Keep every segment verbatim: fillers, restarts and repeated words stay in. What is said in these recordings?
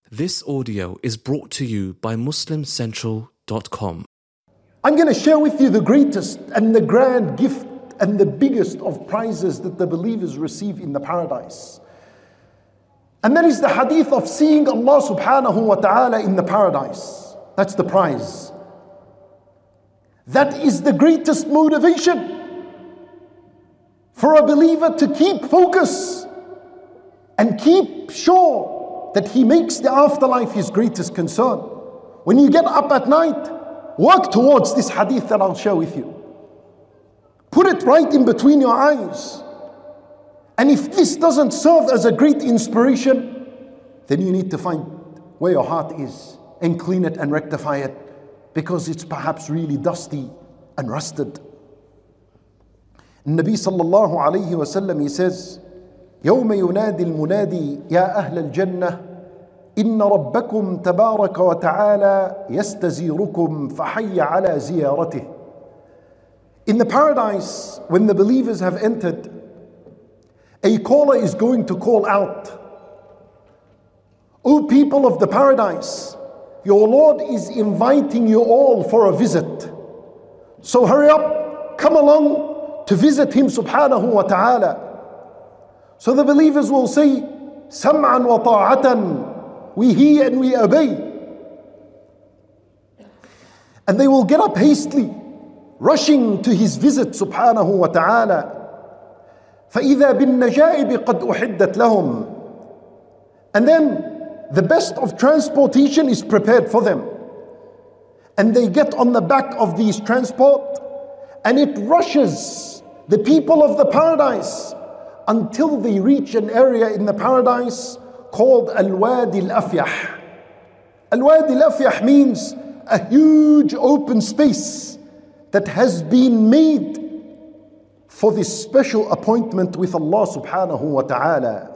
This audio is brought to you by Muslim Central dot com. I'm going to share with you the greatest and the grand gift and the biggest of prizes that the believers receive in the paradise. And that is the hadith of seeing Allah subhanahu wa ta'ala in the paradise. That's the prize. That is the greatest motivation for a believer to keep focus and keep sure that he makes the afterlife his greatest concern. When you get up at night, work towards this hadith that I'll share with you. Put it right in between your eyes. And if this doesn't serve as a great inspiration, then you need to find where your heart is and clean it and rectify it, because it's perhaps really dusty and rusted. Nabi sallallahu alayhi wa sallam, he says, يوم ينادي المنادي يا أهل الجنة إن ربكم تبارك وتعالى يستزيركم فحي على زيارته. In the paradise, when the believers have entered, a caller is going to call out, O people of the paradise, your Lord is inviting you all for a visit. So hurry up, come along to visit Him subhanahu wa ta'ala. So the believers will say, Sam'an wa ta'atan, we hear and we obey. And they will get up hastily, rushing to His visit subhanahu wa ta'ala. فَإِذَا بِالنَّجَائِبِ قَدْ أُحِدَّتْ لَهُمْ. And then the best of transportation is prepared for them. And they get on the back of these transport, and it rushes the people of the paradise until they reach an area in the paradise called Al-Wadi Al-Afyah. Al-Wadi Al-Afyah means a huge open space that has been made for this special appointment with Allah subhanahu wa ta'ala.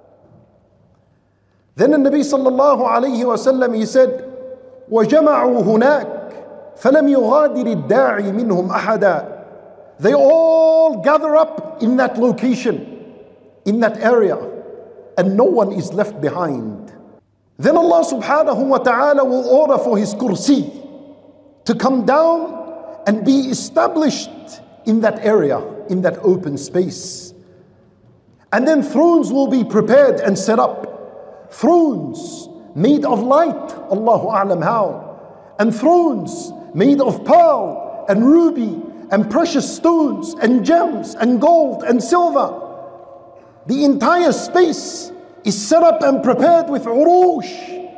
Then the Nabi sallallahu alayhi wa sallam, he said, وَجَمَعُوا هُنَاكَ فَلَمْ يُغَادِرِ الدَّاعِي مِنْهُمْ أَحَدًا. They all gather up in that location, in that area, and no one is left behind. Then Allah subhanahu wa ta'ala will order for His kursi to come down and be established in that area, in that open space. And then thrones will be prepared and set up. Thrones made of light, Allahu a'lam how. And thrones made of pearl and ruby and precious stones and gems and gold and silver. The entire space is set up and prepared with urush,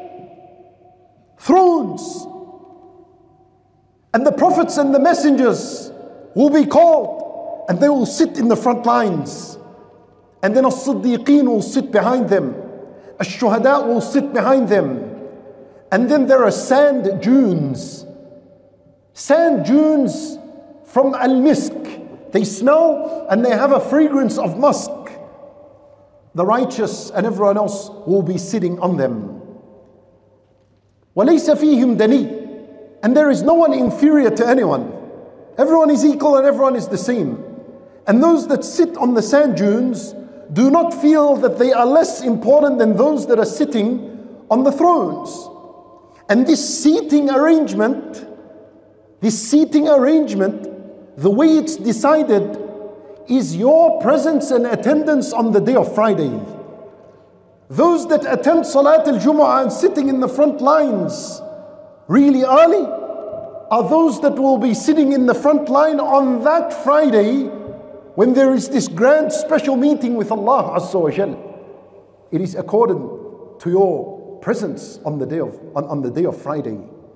thrones. And the prophets and the messengers will be called, and they will sit in the front lines. And then as-siddiqeen will sit behind them. Ash-shuhada will sit behind them. And then there are sand dunes. Sand dunes from al-misk. They smell and they have a fragrance of musk. The righteous and everyone else will be sitting on them. وَلَيْسَ فِيهِمْ دَنِي. And there is no one inferior to anyone. Everyone is equal and everyone is the same. And those that sit on the sand dunes do not feel that they are less important than those that are sitting on the thrones. And this seating arrangement, this seating arrangement, the way it's decided is your presence and attendance on the day of Friday. Those that attend Salat al-Jumu'ah and sitting in the front lines really early are those that will be sitting in the front line on that Friday when there is this grand special meeting with Allah Azza wa Jal. It is according to your presence on the day of, on, on the day of Friday.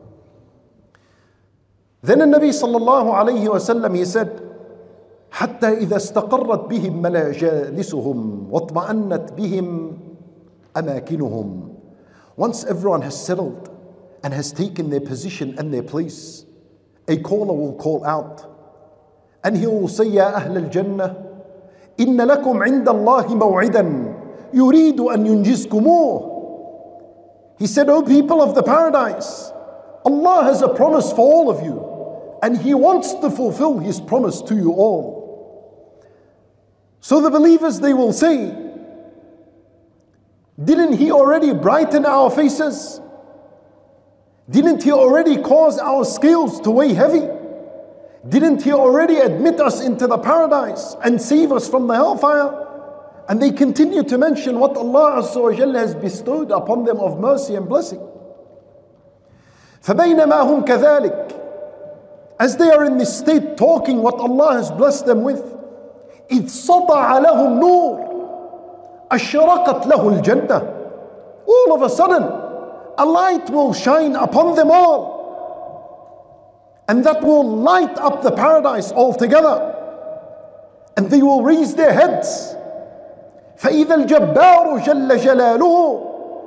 Then the Nabi sallallahu alayhi wa sallam, he said, حتى إذا استقرت بهم مجالسهم واطمأنت بهم أماكنهم. Once everyone has settled and has taken their position and their place, a caller will call out, and he will say, يا أهل الجنة إن لكم عند الله موعدا يريد أن ينجزكموه. He said, O people of the paradise, Allah has a promise for all of you, and He wants to fulfill His promise to you all. So the believers, they will say, Didn't He already brighten our faces? Didn't He already cause our scales to weigh heavy? Didn't He already admit us into the paradise and save us from the hellfire? And they continue to mention what Allah Azza wa Jalla has bestowed upon them of mercy and blessing. فَبَيْنَمَا هُمْ كَذَلِكَ, as they are in this state talking what Allah has blessed them with, إِذْ سَطَعَ لَهُمْ نُورٌ أَشْرَقَتْ لَهُ الْجَنَّةِ. All of a sudden, a light will shine upon them all, and that will light up the paradise altogether, and they will raise their heads. فإذا الجبار جل جلاله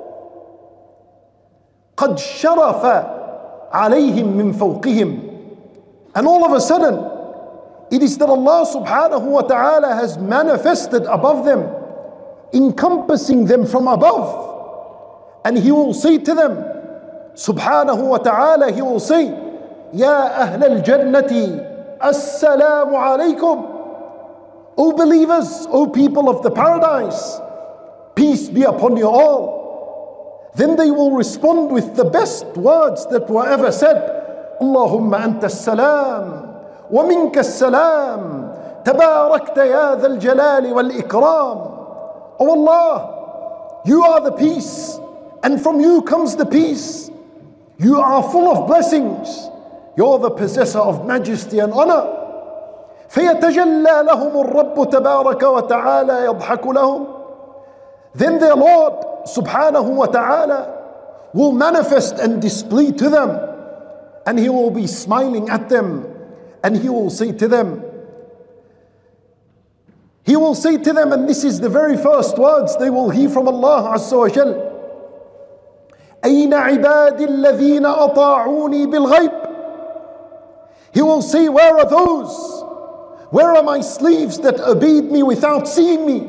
قد شرف عليهم من فوقهم. And all of a sudden, it is that Allah subhanahu wa ta'ala has manifested above them, encompassing them from above. And He will say to them, subhanahu wa ta'ala, He will say, يا أهل الجنة السلام عليكم. O believers, O people of the paradise, peace be upon you all. Then they will respond with the best words that were ever said. Allahumma anta as-salam wa minka as-salam tabarakta ya dhal jalali wal ikram. O Allah, you are the peace, and from you comes the peace. You are full of blessings. You're the possessor of majesty and honor. فيتجلى لهم الرب تبارك وتعالى يضحك لهم. Then their Lord subhanahu wa ta'ala will manifest and display to them, and He will be smiling at them, and He will say to them, He will say to them, and this is the very first words they will hear from Allah Azza wa Jal, أين عبادي الذين أطاعوني بالغيب. He will say, where are those? Where are my slaves that obeyed me without seeing me?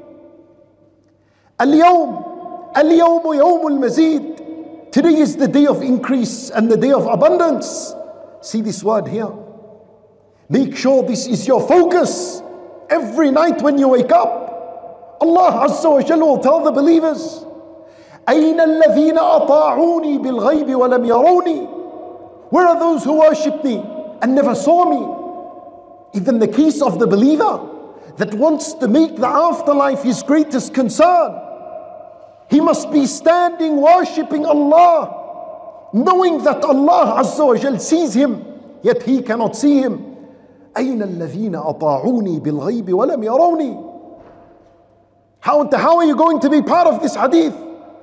اليوم اليوم يوم المزيد. Today is the day of increase and the day of abundance. See this word here. Make sure this is your focus every night when you wake up. Allah Azza wa Jalla will tell the believers, أين الذين أطاعوني بالغيب ولم يروني. Where are those who worship me and never saw me? Even the case of the believer that wants to make the afterlife his greatest concern, he must be standing worshipping Allah, knowing that Allah Azza wa Jal sees him, yet he cannot see him. أين الذين أطاعوني بالغيب ولم يروني. How, how are you going to be part of this hadith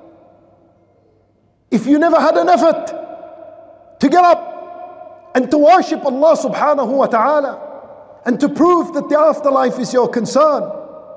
if you never had an effort to get up and to worship Allah subhanahu wa ta'ala, and to prove that the afterlife is your concern?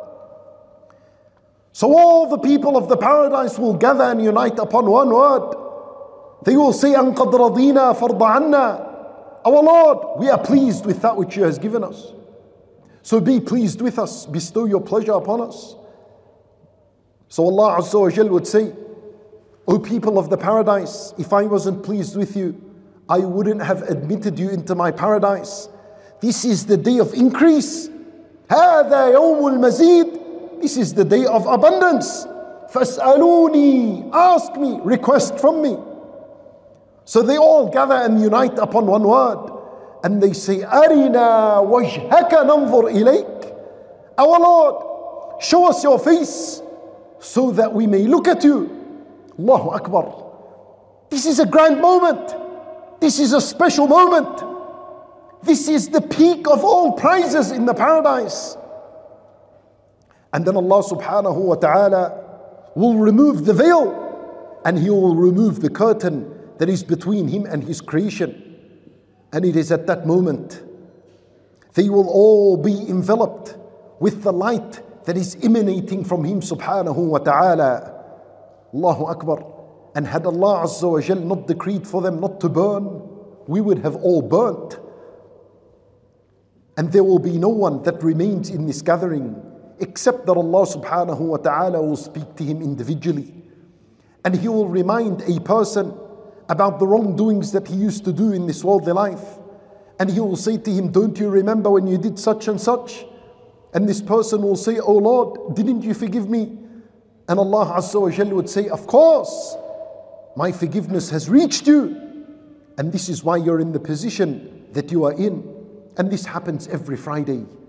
So all the people of the paradise will gather and unite upon one word. They will say, أَن قَدْ رَضِينَا فَارْضَ عَنَّا. Our Lord, we are pleased with that which you has given us. So be pleased with us, bestow your pleasure upon us. So Allah Azza wa Jal would say, O people of the paradise, if I wasn't pleased with you, I wouldn't have admitted you into my paradise. This is the day of increase. هذا يوم المزيد. This is the day of abundance. فاسألوني. Ask me, request from me. So they all gather and unite upon one word, and they say, أرنا وجهك ننظر إليك. Our Lord, show us your face so that we may look at you. Allahu Akbar. This is a grand moment. This is a special moment. This is the peak of all prizes in the paradise. And then Allah subhanahu wa ta'ala will remove the veil, and He will remove the curtain that is between Him and His creation. And it is at that moment they will all be enveloped with the light that is emanating from Him subhanahu wa ta'ala. Allahu Akbar. And had Allah Azza wa Jal not decreed for them not to burn, we would have all burnt. And there will be no one that remains in this gathering except that Allah subhanahu wa ta'ala will speak to him individually. And He will remind a person about the wrongdoings that he used to do in this worldly life. And He will say to him, don't you remember when you did such and such? And this person will say, oh Lord, didn't you forgive me? And Allah Azza wa Jalla would say, of course, my forgiveness has reached you. And this is why you're in the position that you are in. And this happens every Friday.